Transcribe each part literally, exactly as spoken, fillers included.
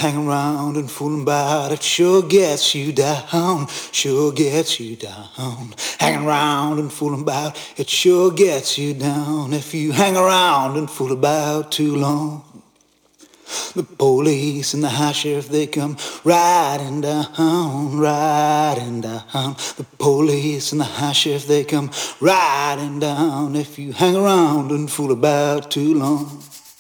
hang around and fooling about, it sure gets you down, sure gets you down. Hanging around and fooling about, it sure gets you down if you hang around and fool about too long. The police and the high sheriff, they come riding down, riding down. The police and the high sheriff, they come riding down if you hang around and fool about too long.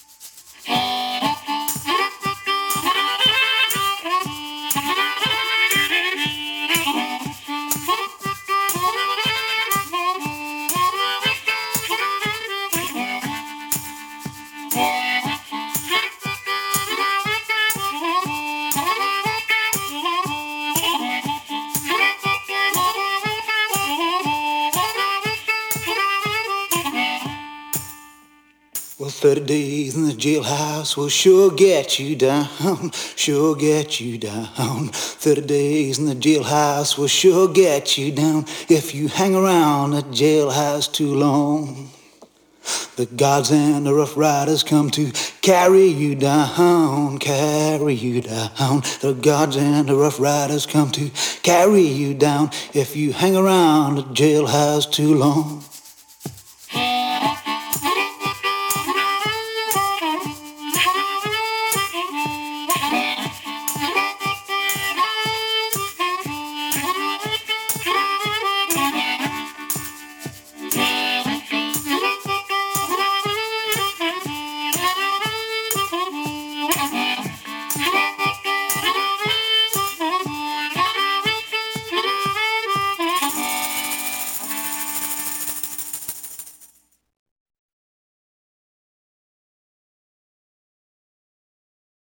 Well, thirty days in the jailhouse will sure get you down, sure get you down. thirty days in the jailhouse will sure get you down if you hang around the jailhouse too long. The guards and the rough riders come to carry you down, carry you down. The guards and the rough riders come to carry you down if you hang around the jailhouse too long.